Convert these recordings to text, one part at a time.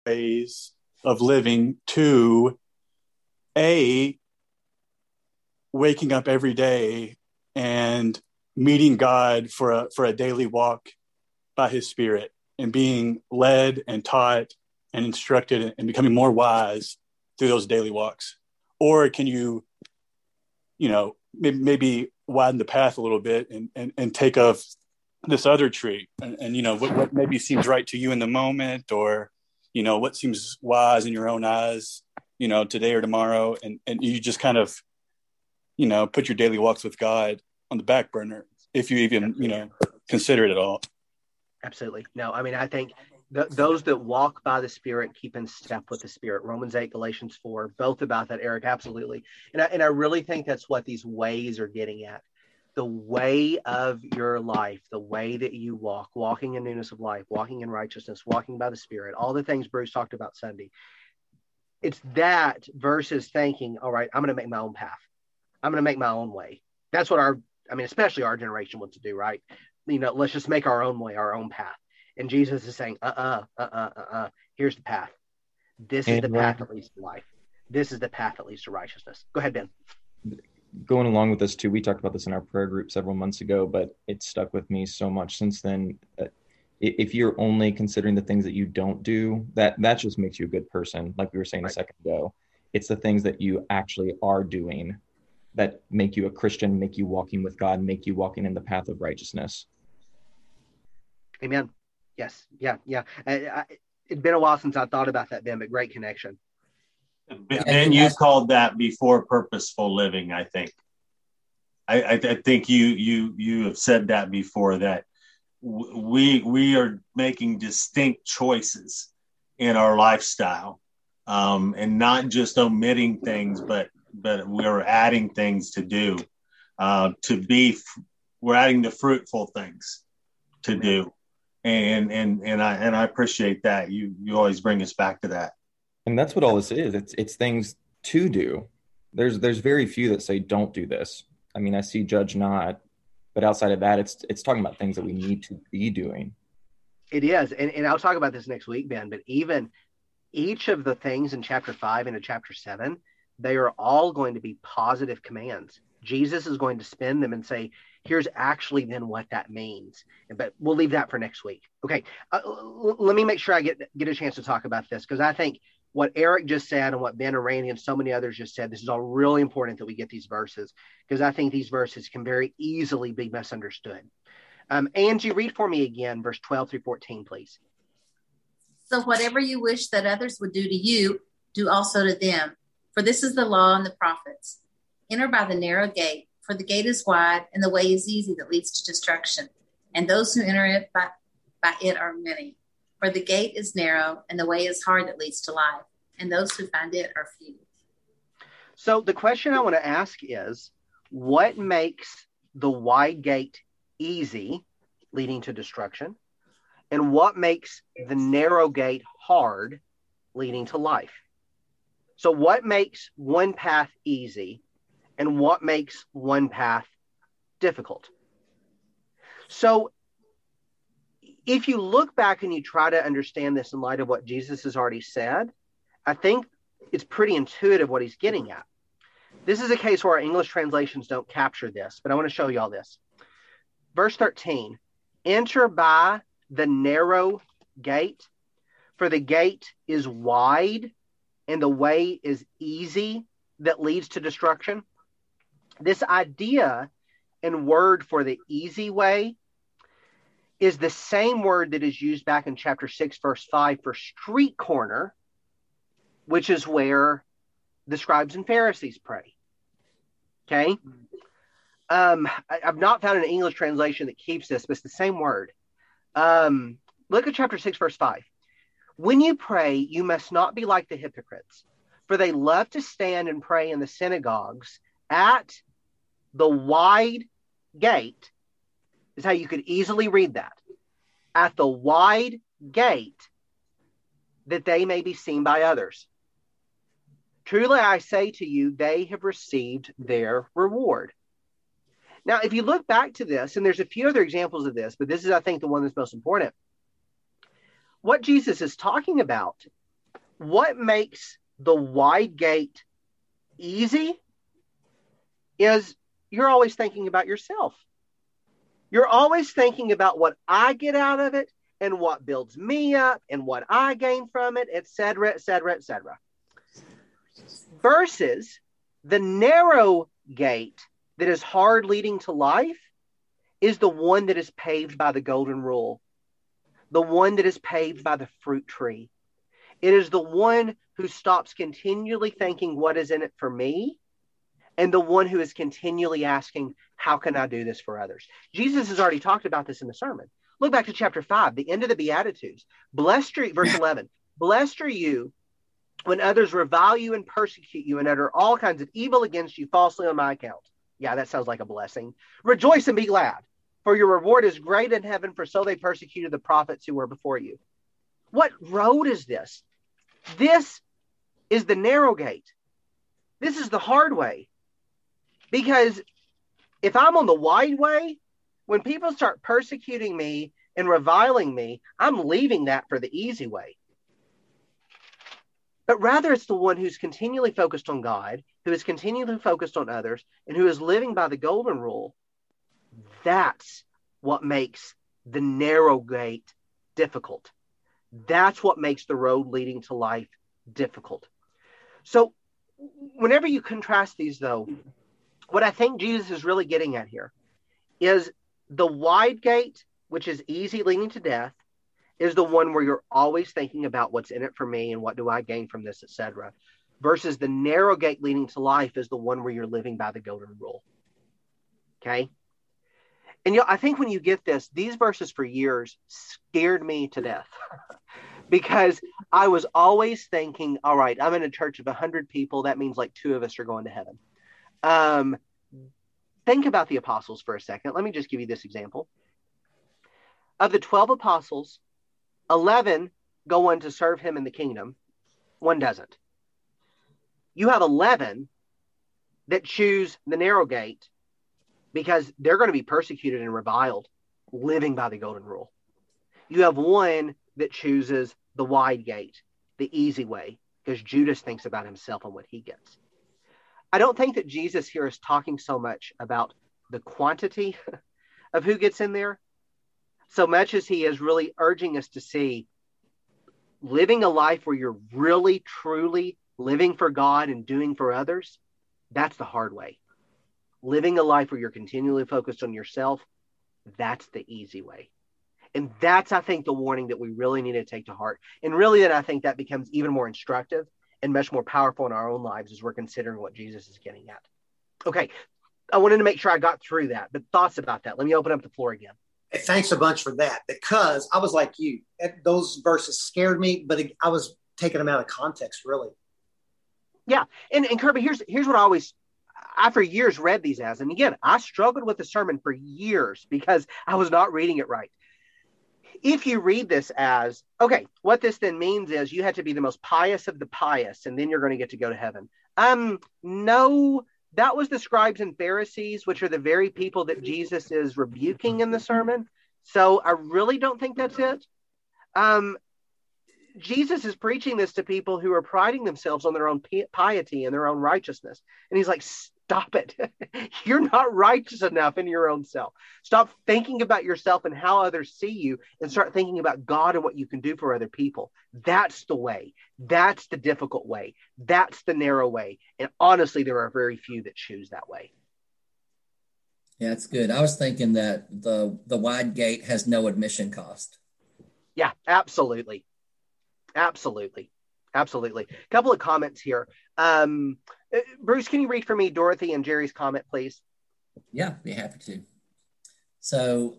ways of living to a waking up every day and meeting God for a daily walk by his Spirit and being led and taught and instructed and becoming more wise through those daily walks? Or can you, maybe widen the path a little bit and take of this other tree and what maybe seems right to you in the moment, or, what seems wise in your own eyes, today or tomorrow. And you just kind of, put your daily walks with God on the back burner, if you even, consider it at all. Absolutely. No, I mean, I think those that walk by the Spirit keep in step with the Spirit. Romans 8, Galatians 4, both about that, Eric. Absolutely. And I really think that's what these ways are getting at. The way of your life, the way that you walk, walking in newness of life, walking in righteousness, walking by the Spirit, all the things Bruce talked about Sunday. It's that versus thinking, all right, I'm going to make my own path. I'm going to make my own way. That's what especially our generation wants to do, right? Let's just make our own way, our own path. And Jesus is saying, here's the path. This is the path that leads to life. This is the path that leads to righteousness. Go ahead, Ben. Going along with this too, we talked about this in our prayer group several months ago, but it stuck with me so much since then. If you're only considering the things that you don't do, that just makes you a good person. Like we were saying a second ago, it's the things that you actually are doing that make you a Christian, make you walking with God, make you walking in the path of righteousness. Amen. Yes. Yeah. It'd been a while since I thought about that, Ben, but great connection. Ben, you called that before purposeful living, I think. I think you have said that before, that we are making distinct choices in our lifestyle, and not just omitting things, but we're adding things to do, we're adding the fruitful things to do. And I appreciate that. You always bring us back to that. And that's what all this is. It's things to do. There's very few that say don't do this. I mean, I see judge not, but outside of that, it's talking about things that we need to be doing. It is. And I'll talk about this next week, Ben, but even each of the things in chapter 5 and in chapter 7, they are all going to be positive commands. Jesus is going to spin them and say, here's actually then what that means. But we'll leave that for next week. Okay. Let me make sure I get a chance to talk about this, because I think what Eric just said and what Ben and Randy and so many others just said, this is all really important that we get these verses, because I think these verses can very easily be misunderstood. Angie, read for me again, verse 12 through 14, please. So whatever you wish that others would do to you, do also to them. For this is the law and the prophets. Enter by the narrow gate, for the gate is wide and the way is easy that leads to destruction. And those who enter it by it are many. For the gate is narrow and the way is hard that leads to life. And those who find it are few. So the question I want to ask is, what makes the wide gate easy, leading to destruction? And what makes the narrow gate hard, leading to life? So what makes one path easy and what makes one path difficult? So if you look back and you try to understand this in light of what Jesus has already said, I think it's pretty intuitive what he's getting at. This is a case where our English translations don't capture this, but I want to show you all this. Verse 13, enter by the narrow gate, for the gate is wide and the way is easy that leads to destruction. This idea and word for the easy way is the same word that is used back in chapter 6, verse 5 for street corner, which is where the scribes and Pharisees pray. Okay? I've not found an English translation that keeps this, but it's the same word. Look at chapter 6, verse 5. When you pray, you must not be like the hypocrites, for they love to stand and pray in the synagogues at the wide gate. Is how you could easily read that. At the wide gate, that they may be seen by others. Truly I say to you, they have received their reward. Now, if you look back to this, and there's a few other examples of this, but this is, I think, the one that's most important. What Jesus is talking about what makes the wide gate easy is you're always thinking about yourself. You're always thinking about what I get out of it and what builds me up and what I gain from it, et cetera, et cetera, et cetera. Versus the narrow gate that is hard leading to life is the one that is paved by the golden rule, the one that is paved by the fruit tree. It is the one who stops continually thinking, what is in it for me? And the one who is continually asking, how can I do this for others? Jesus has already talked about this in the sermon. Look back to chapter 5, the end of the Beatitudes. Blessed are, verse 11, blessed are you when others revile you and persecute you and utter all kinds of evil against you falsely on my account. Yeah, that sounds like a blessing. Rejoice and be glad, for your reward is great in heaven, for so they persecuted the prophets who were before you. What road is this? This is the narrow gate. This is the hard way. Because if I'm on the wide way, when people start persecuting me and reviling me, I'm leaving that for the easy way. But rather, it's the one who's continually focused on God, who is continually focused on others, and who is living by the golden rule. That's what makes the narrow gate difficult. That's what makes the road leading to life difficult. So whenever you contrast these, though, what I think Jesus is really getting at here is the wide gate, which is easy leading to death, is the one where you're always thinking about what's in it for me and what do I gain from this, etc. Versus the narrow gate leading to life is the one where you're living by the golden rule. Okay? And I think when you get this, these verses for years scared me to death because I was always thinking, all right, I'm in a church of 100 people. That means like 2 of us are going to heaven. Think about the apostles for a second. Let me just give you this example. Of the 12 apostles, 11 go on to serve him in the kingdom. 1 doesn't. You have 11 that choose the narrow gate because they're going to be persecuted and reviled, living by the golden rule. You have 1 that chooses the wide gate, the easy way, because Judas thinks about himself and what he gets. I don't think that Jesus here is talking so much about the quantity of who gets in there, so much as he is really urging us to see living a life where you're really, truly living for God and doing for others. That's the hard way. Living a life where you're continually focused on yourself, that's the easy way. And that's, I think, the warning that we really need to take to heart. And really, that I think that becomes even more instructive and much more powerful in our own lives as we're considering what Jesus is getting at. Okay, I wanted to make sure I got through that, but thoughts about that? Let me open up the floor again. Thanks a bunch for that, because I was like you. Those verses scared me, but I was taking them out of context, really. Yeah, and Kirby, here's what I for years read these as, and again, I struggled with the sermon for years because I was not reading it right. If you read this as, okay, what this then means is you had to be the most pious of the pious, and then you're going to get to go to heaven. No, that was the scribes and Pharisees, which are the very people that Jesus is rebuking in the sermon. So I really don't think that's it. Jesus is preaching this to people who are priding themselves on their own piety and their own righteousness. And he's like, stop it. You're not righteous enough in your own self. Stop thinking about yourself and how others see you and start thinking about God and what you can do for other people. That's the way. That's the difficult way. That's the narrow way. And honestly, there are very few that choose that way. Yeah, that's good. I was thinking that the wide gate has no admission cost. Yeah, absolutely. Absolutely. Absolutely. A couple of comments here. Bruce, can you read for me Dorothy and Jerry's comment, please? Yeah, be happy to. So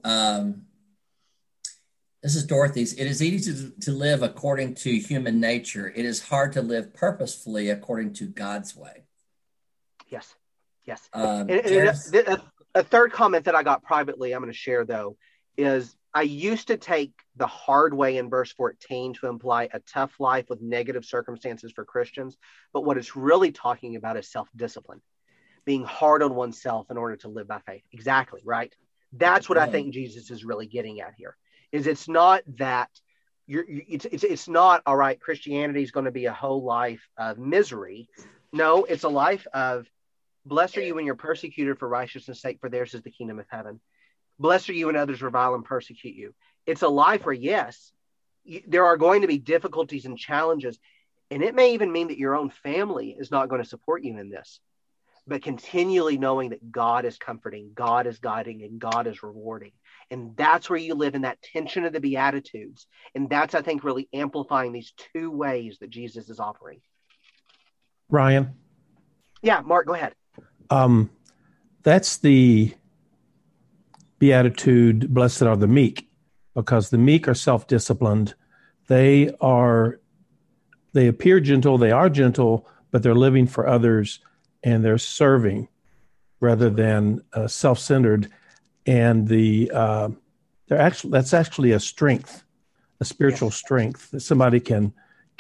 this is Dorothy's. It is easy to live according to human nature. It is hard to live purposefully according to God's way. Yes. Yes. A third comment that I got privately, I'm going to share, though, is I used to take the hard way in verse 14 to imply a tough life with negative circumstances for Christians. But what it's really talking about is self-discipline, being hard on oneself in order to live by faith. Exactly, right? That's what I think Jesus is really getting at here, is it's not that it's not all right. Christianity is going to be a whole life of misery. No, it's a life of blessed are you when you're persecuted for righteousness' sake, for theirs is the kingdom of heaven. Blessed are you when others revile and persecute you. It's a life where, yes, there are going to be difficulties and challenges, and it may even mean that your own family is not going to support you in this, but continually knowing that God is comforting, God is guiding, and God is rewarding. And that's where you live in that tension of the Beatitudes. And that's, I think, really amplifying these two ways that Jesus is offering. Ryan? Yeah, Mark, go ahead. That's the Beatitude, blessed are the meek, because the meek are self-disciplined. They appear gentle, they are gentle, but they're living for others and they're serving rather than self-centered. And that's actually a strength, a spiritual strength that somebody can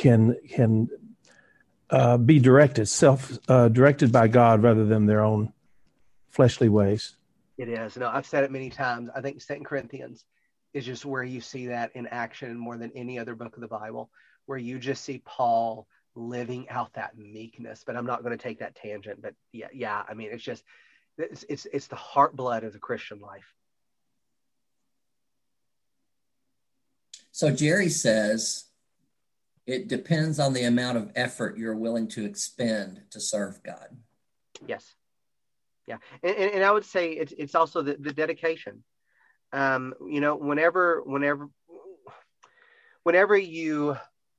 be directed by God rather than their own fleshly ways. It is. No, I've said it many times. I think 2 Corinthians is just where you see that in action more than any other book of the Bible, where you just see Paul living out that meekness. But I'm not going to take that tangent. But yeah. I mean, it's just it's the heart blood of the Christian life. So Jerry says it depends on the amount of effort you're willing to expend to serve God. Yes. Yeah. And I would say it's also the dedication. Whenever you,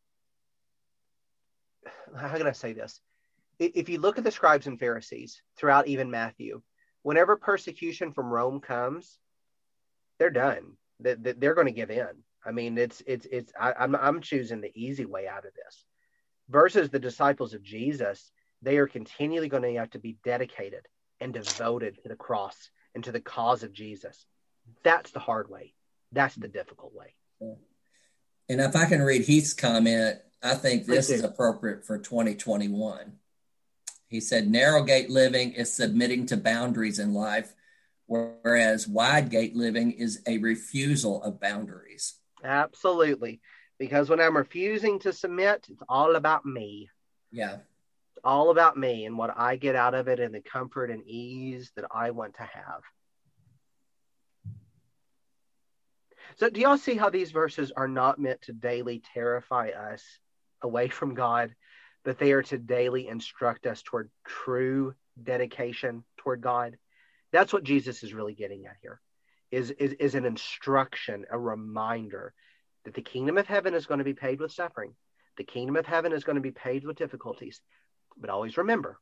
how can I say this? If you look at the scribes and Pharisees throughout even Matthew, whenever persecution from Rome comes, they're done. They're going to give in. I mean, I'm choosing the easy way out of this. Versus the disciples of Jesus, they are continually going to have to be dedicated and devoted to the cross and to the cause of Jesus. That's the hard way. That's the difficult way. And if I can read Heath's comment, I think this is appropriate for 2021. He said, narrow gate living is submitting to boundaries in life, whereas wide gate living is a refusal of boundaries. Absolutely. Because when I'm refusing to submit, it's all about me. Yeah. It's all about me and what I get out of it and the comfort and ease that I want to have. So do y'all see how these verses are not meant to daily terrify us away from God, but they are to daily instruct us toward true dedication toward God? That's what Jesus is really getting at here, is an instruction, a reminder that the kingdom of heaven is going to be paid with suffering. The kingdom of heaven is going to be paid with difficulties. But always remember,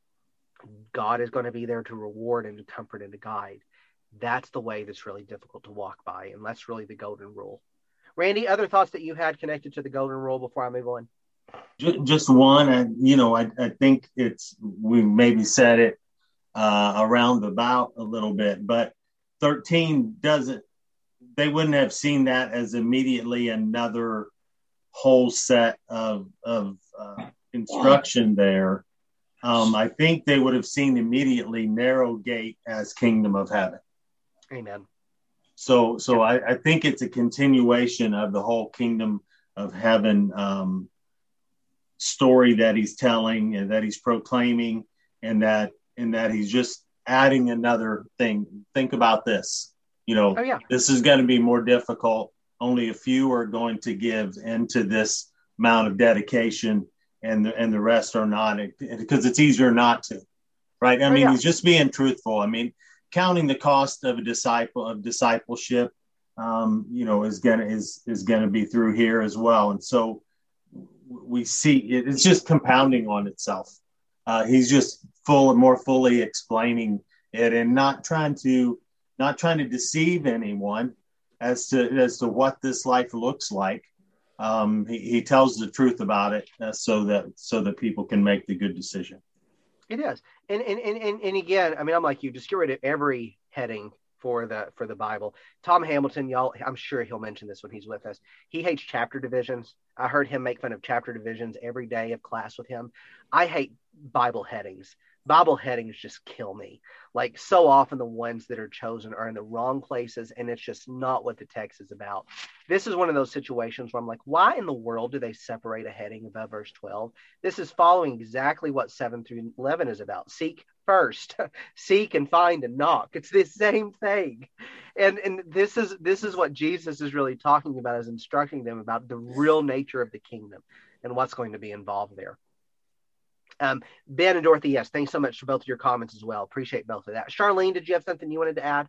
God is going to be there to reward and to comfort and to guide. That's the way that's really difficult to walk by, and that's really the golden rule. Randy, other thoughts that you had connected to the golden rule before I move on? Just one, I think we maybe said it around about a little bit, but 13 they wouldn't have seen that as immediately another whole set of instruction there. I think they would have seen immediately narrow gate as kingdom of heaven. Amen. So I think it's a continuation of the whole kingdom of heaven story that he's telling and that he's proclaiming, and that he's just adding another thing. Think about this. This is going to be more difficult. Only a few are going to give into this amount of dedication, and the rest are not, because it's easier not to, right? I mean, he's just being truthful. I mean, counting the cost of discipleship, is gonna be through here as well. And so we see it's just compounding on itself. He's just more fully explaining it, and not trying to deceive anyone as to what this life looks like. He tells the truth about it so that people can make the good decision. It is. And again, I mean, I'm like you, just get rid of every heading for the Bible. Tom Hamilton, y'all, I'm sure he'll mention this when he's with us. He hates chapter divisions. I heard him make fun of chapter divisions every day of class with him. I hate Bible headings. Bible headings just kill me. Like, so often the ones that are chosen are in the wrong places, and it's just not what the text is about. This is one of those situations where I'm like, why in the world do they separate a heading above verse 12? This is following exactly what 7 through 11 is about. Seek first, seek and find and knock. It's the same thing. And this is what Jesus is really talking about, is instructing them about the real nature of the kingdom and what's going to be involved there. Ben and Dorothy, yes, thanks so much for both of your comments as well. Appreciate both of that. Charlene, did you have something you wanted to add?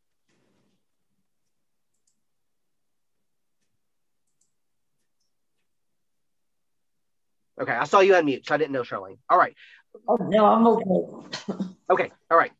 Okay, I saw you unmute, so I didn't know, Charlene. All right. Oh, no, I'm okay. Okay, all right.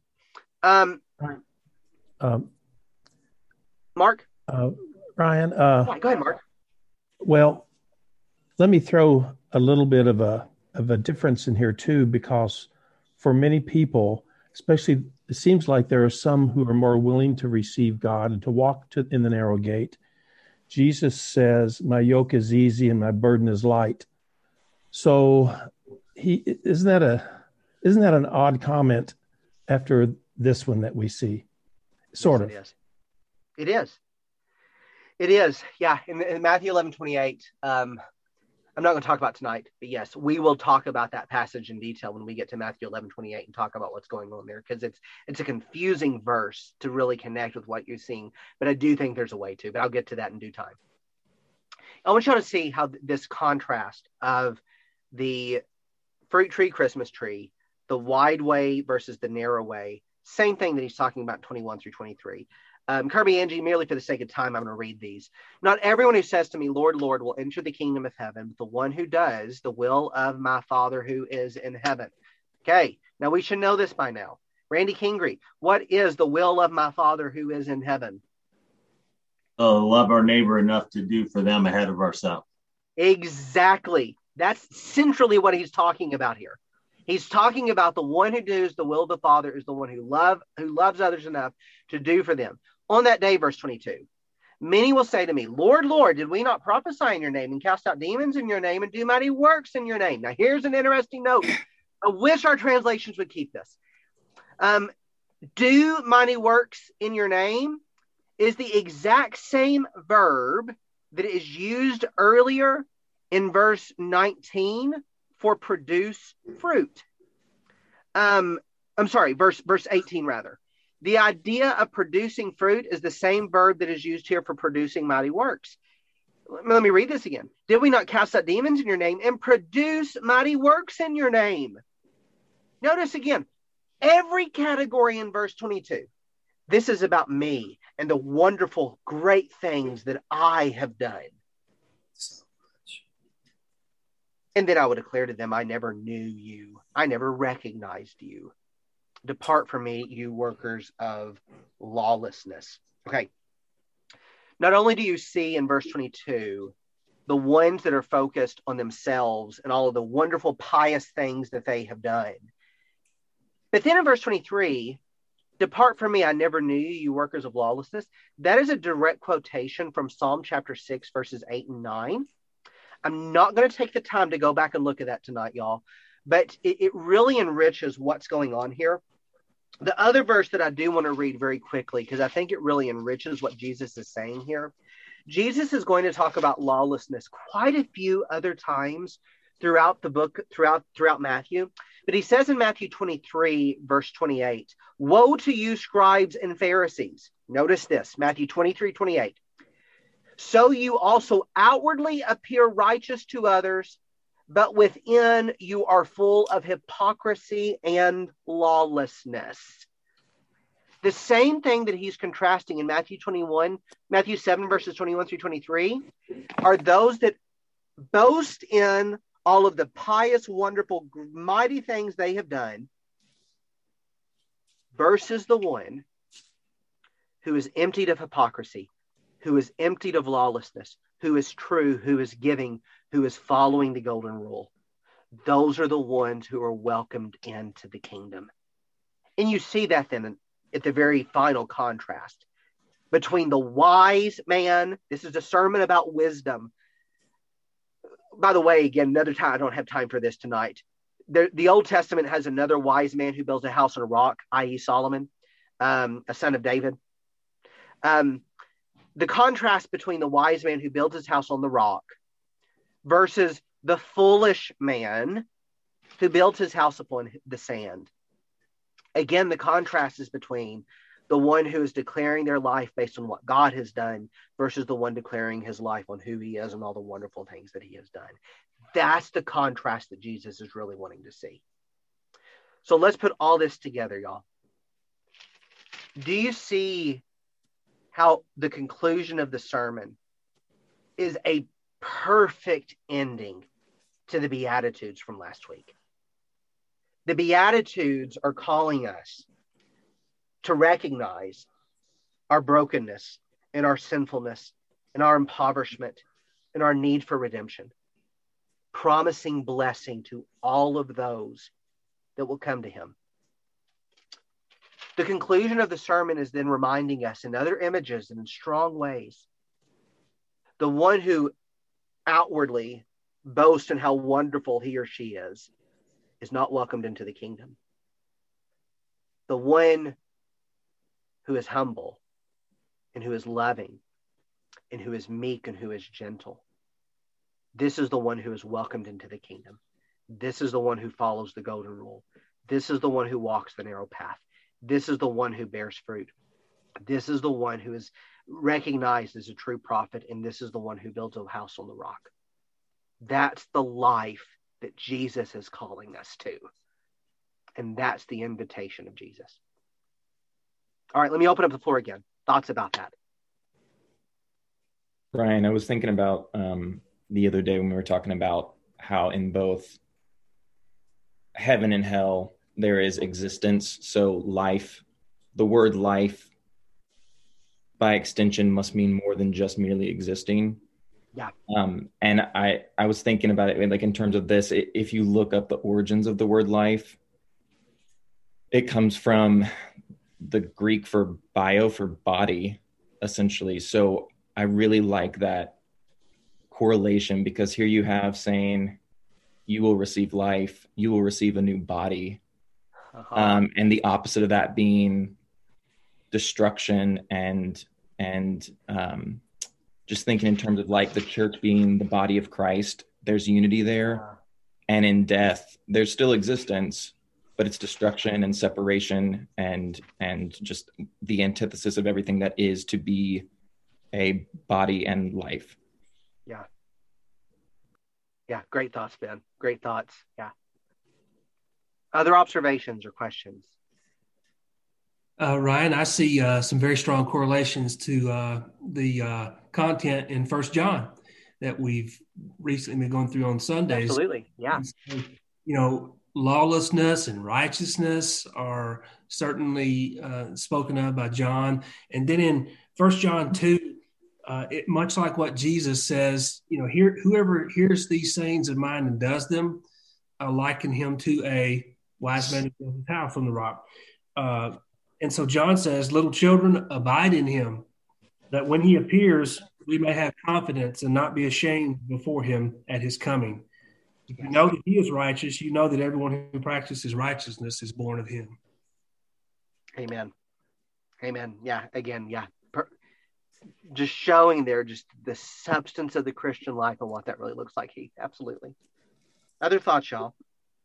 Mark? Ryan? Go ahead, Mark. Well, let me throw a little bit of a difference in here too, because for many people, especially, it seems like there are some who are more willing to receive God and to walk in the narrow gate. Jesus says, "My yoke is easy and my burden is light." So isn't that an odd comment after this one that we see? Sort of. It is. Yeah. In Matthew 11:28, I'm not going to talk about tonight, but yes, we will talk about that passage in detail when we get to Matthew 11:28 and talk about what's going on there, because it's a confusing verse to really connect with what you're seeing. But I do think there's a way to, but I'll get to that in due time. I want you all to see how this contrast of the fruit tree, Christmas tree, the wide way versus the narrow way, same thing that he's talking about 21 through 23. Kirby, Angie, merely for the sake of time, I'm going to read these. "Not everyone who says to me, 'Lord, Lord,' will enter the kingdom of heaven, but the one who does the will of my Father who is in heaven." Okay, now we should know this by now. Randy Kingery, what is the will of my Father who is in heaven? Love our neighbor enough to do for them ahead of ourselves. Exactly. That's centrally what he's talking about here. He's talking about the one who does the will of the Father is the one who loves others enough to do for them. On that day, verse 22, "Many will say to me, 'Lord, Lord, did we not prophesy in your name and cast out demons in your name and do mighty works in your name?'" Now, here's an interesting note. I wish our translations would keep this. Do mighty works in your name is the exact same verb that is used earlier in verse 19 for produce fruit. Verse 18 rather. The idea of producing fruit is the same verb that is used here for producing mighty works. Let me read this again. "Did we not cast out demons in your name and produce mighty works in your name?" Notice again, every category in verse 22. This is about me and the wonderful, great things that I have done. "And then I would declare to them, 'I never knew you. I never recognized you. Depart from me, you workers of lawlessness.'" Okay. Not only do you see in verse 22 the ones that are focused on themselves and all of the wonderful, pious things that they have done, but then in verse 23, "Depart from me, I never knew you, you workers of lawlessness." That is a direct quotation from Psalm chapter 6, verses 8 and 9. I'm not going to take the time to go back and look at that tonight, y'all, but it really enriches what's going on here. The other verse that I do want to read very quickly, because I think it really enriches what Jesus is saying here. Jesus is going to talk about lawlessness quite a few other times throughout the book, throughout Matthew. But he says in Matthew 23, verse 28, "Woe to you, scribes and Pharisees." Notice this, Matthew 23, 28. "So you also outwardly appear righteous to others, but within you are full of hypocrisy and lawlessness." The same thing that he's contrasting in Matthew 7, verses 21 through 23, are those that boast in all of the pious, wonderful, mighty things they have done, versus the one who is emptied of hypocrisy, who is emptied of lawlessness, who is true, who is giving, who is following the golden rule. Those are the ones who are welcomed into the kingdom. And you see that then at the very final contrast between the wise man. This is a sermon about wisdom. By the way, again, another time, I don't have time for this tonight. The Old Testament has another wise man who builds a house on a rock, i.e. Solomon, a son of David. The contrast between the wise man who builds his house on the rock versus the foolish man who built his house upon the sand. Again, the contrast is between the one who is declaring their life based on what God has done versus the one declaring his life on who he is and all the wonderful things that he has done. That's the contrast that Jesus is really wanting to see. So let's put all this together, y'all. Do you see how the conclusion of the sermon is a perfect ending to the Beatitudes from last week? The Beatitudes are calling us to recognize our brokenness and our sinfulness and our impoverishment and our need for redemption, promising blessing to all of those that will come to him. The conclusion of the sermon is then reminding us in other images and in strong ways, the one who outwardly boasts in how wonderful he or she is not welcomed into the kingdom. The one who is humble and who is loving and who is meek and who is gentle, this is the one who is welcomed into the kingdom. This is the one who follows the golden rule. This is the one who walks the narrow path. This is the one who bears fruit. This is the one who is recognized as a true prophet, and this is the one who builds a house on the rock. That's the life that Jesus is calling us to. And that's the invitation of Jesus. All right, let me open up the floor again. Thoughts about that? Brian, I was thinking about the other day when we were talking about how in both heaven and hell, there is existence. So life, the word life, by extension, must mean more than just merely existing. Yeah. And I was thinking about it like in terms of this, if you look up the origins of the word life, it comes from the Greek for bio, for body, essentially. So I really like that correlation, because here you have saying you will receive life, you will receive a new body. And the opposite of that being destruction and just thinking in terms of like the church being the body of Christ, there's unity there. And in death, there's still existence, but it's destruction and separation and just the antithesis of everything that is to be a body and life. Yeah. Yeah. Great thoughts, Ben. Great thoughts. Yeah. Other observations or questions? Ryan, I see some very strong correlations to the content in 1 John that we've recently been going through on Sundays. Absolutely, yeah. So, lawlessness and righteousness are certainly spoken of by John. And then in 1 John 2, much like what Jesus says, whoever hears these sayings of mine and does them, I liken him to a wise man who built his house on the rock. And so John says, little children, abide in him, that when he appears, we may have confidence and not be ashamed before him at his coming. If you know that he is righteous, you know that everyone who practices righteousness is born of him. Amen. Amen. Yeah, again, yeah. Just showing there just the substance of the Christian life and what that really looks like, Heath. Absolutely. Other thoughts, y'all?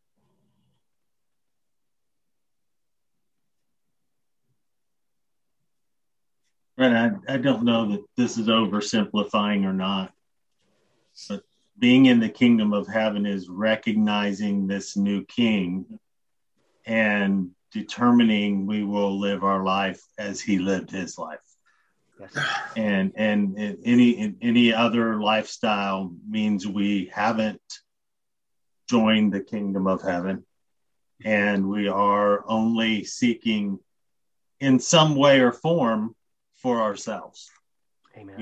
Right, I don't know that this is oversimplifying or not, but being in the kingdom of heaven is recognizing this new king and determining we will live our life as he lived his life. Yes. And any other lifestyle means we haven't joined the kingdom of heaven, and we are only seeking in some way or form for ourselves. Amen.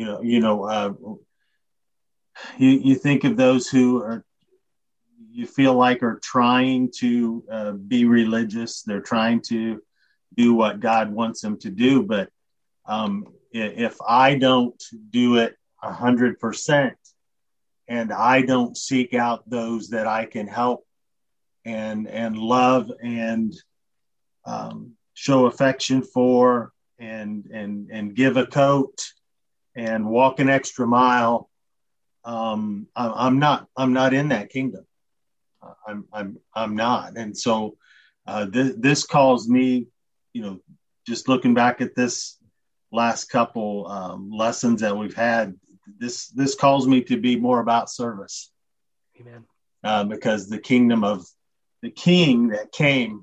You think of those who are, you feel like are trying to be religious. They're trying to do what God wants them to do. But if I don't do it 100%, and I don't seek out those that I can help and love and show affection for and give a coat and walk an extra mile. I'm not in that kingdom. I'm not. And so this calls me, just looking back at this last couple lessons that we've had, this calls me to be more about service. Amen. Because the kingdom of the king that came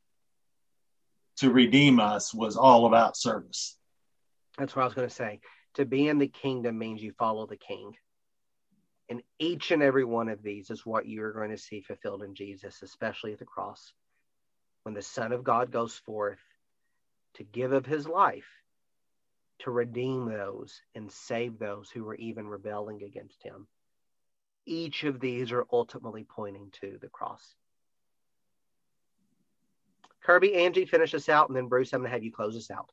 to redeem us was all about service. That's what I was going to say. To be in the kingdom means you follow the king. And each and every one of these is what you're going to see fulfilled in Jesus, especially at the cross. When the Son of God goes forth to give of his life, to redeem those and save those who were even rebelling against him. Each of these are ultimately pointing to the cross. Kirby, Angie, finish us out, and then Bruce, I'm going to have you close us out.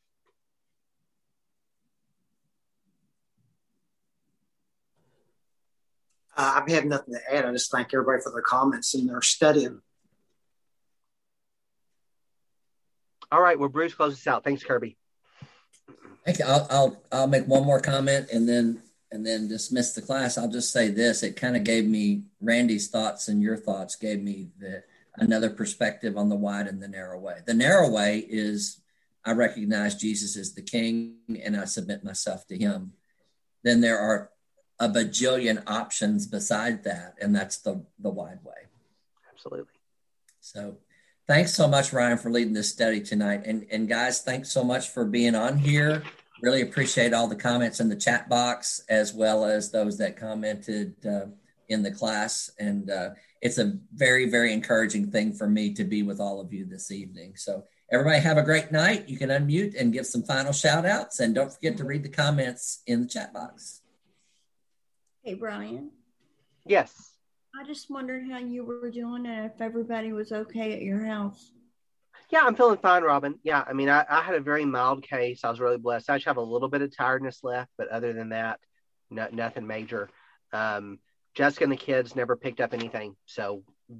I have nothing to add. I just thank everybody for their comments and their studying. All right, well, Bruce, close us out. Thanks, Kirby. Okay, I'll make one more comment and then dismiss the class. I'll just say this: it kind of gave me Randy's thoughts and your thoughts gave me another perspective on the wide and the narrow way. The narrow way is I recognize Jesus as the King and I submit myself to him. Then there are a bajillion options beside that, and that's the wide way. Absolutely. So thanks so much, Ryan, for leading this study tonight. And guys, thanks so much for being on here. Really appreciate all the comments in the chat box, as well as those that commented in the class. And it's a very, very encouraging thing for me to be with all of you this evening. So everybody have a great night. You can unmute and give some final shout outs. And don't forget to read the comments in the chat box. Hey, Brian. Yes. I just wondered how you were doing and if everybody was okay at your house. Yeah, I'm feeling fine, Robin. Yeah, I mean, I had a very mild case. I was really blessed. I just have a little bit of tiredness left, but other than that, nothing major. Jessica and the kids never picked up anything. So